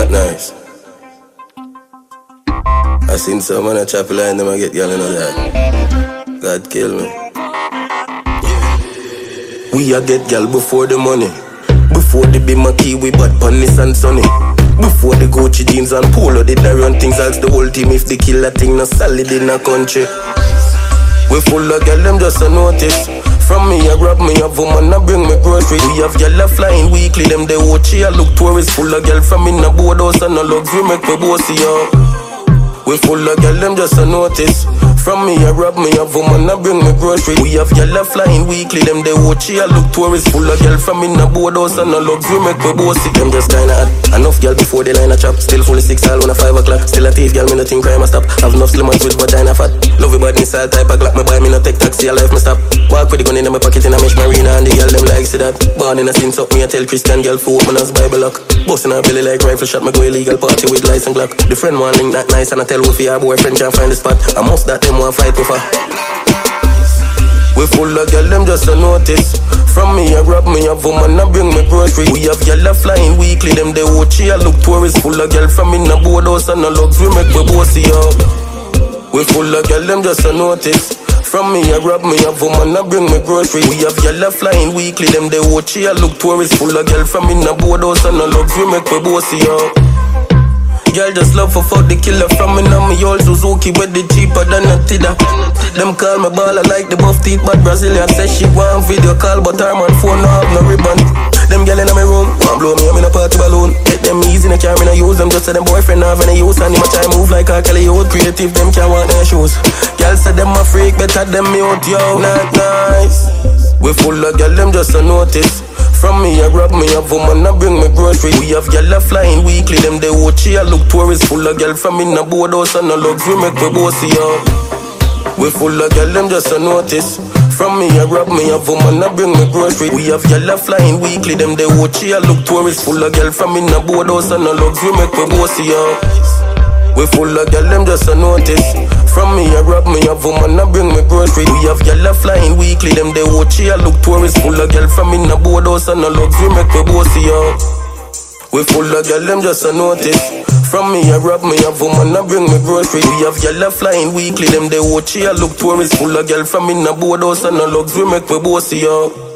Not nice. I seen some man a chop line, them a get y'all, you know that. God kill me. We a get y'all before the money. Before the Bima Kiwi, but Panis and Sunny. Before the Gucci jeans and Polo, they run things. Ask the whole team if they kill a thing, no solid in a country. We full of girl, them just a notice. From me, I grab me a woman, I bring me groceries. We have girl a flying weekly, them they watch here. Look tourists full of girl from in a boardhouse and a luxury make me bossy, yo. We full of girl, them just a notice. From me, I grab me a woman, I bring me groceries. We have girl a flying weekly, them they watch here. Look tourists full of girl from in a boardhouse and a luxury make me bossy. Them just kinda hot. Enough girl before they line a chop. Still fully 6 all when a 5 o'clock. Still a thief girl, me no think crime a stop. Have enough slim and with vagina fat. Love your body style type of glock. Me buy me no take taxi, a life me stop. Walk with the gun in my pocket in a mesh marina, and the girl them like see that. Born in a sin up, me I tell Christian girl for open us Bible lock. Bustin' her belly like rifle shot, me go illegal party with license glock. The friend want link that nice, and I tell Wolfie her boyfriend can't find the spot. I must that them want fight with her. We full of girl, them just a notice. From me, I grab me a woman, I bring me groceries. We have girl a flying weekly, them they watch here. Look tourists full of girl from in a boardhouse and a luxury make me bossy, yo. We full of girl, them just a notice. From me, I grab me a woman, I bring me groceries. We have girl a flying weekly, them they watch here. Look tourists full of girl from in a boardhouse and a luxury make me bossy, yo. Girl just love for fuck the killer. From me now me old Suzuki with the cheaper than a Tida. Them call me baller like the buff teeth, but Brazilian says she want video call, but her man phone no have no ribbon. Them girl in my room, want blow me, I'm in a party balloon. Get them easy, no carry, no use them, just say them boyfriend have any use. And him a try move like a Kelly old creative, them can't want their shoes. Girl say them a freak, better them me out, yo. Not nice. We full of girl, them just a notice. From me, I grab me a woman, I bring me groceries. We have girl a flying weekly, them they watch here. Look tourists full of girl from in a boardhouse and a luxury make me bossy, yo. We full of girl, them just a notice. From me, I grab me a woman, I bring me groceries. We have girl a flying weekly, them they watch here. Look tourists full of girl from in a boardhouse and a luxury make me bossy, yo. We full of girl, them just a notice. From me, I grab me a woman, I bring me groceries. We have girl a flying weekly, them they watch here. Look tourists full of girl from in a boardhouse and a luxury make me bossy, yo. We full of girl, them just a notice. From me, I grab me a woman, I bring me groceries. We have girl a flying weekly, them they watch here. Look tourists full of girl from in a boardhouse and a luxury make me bossy, yo.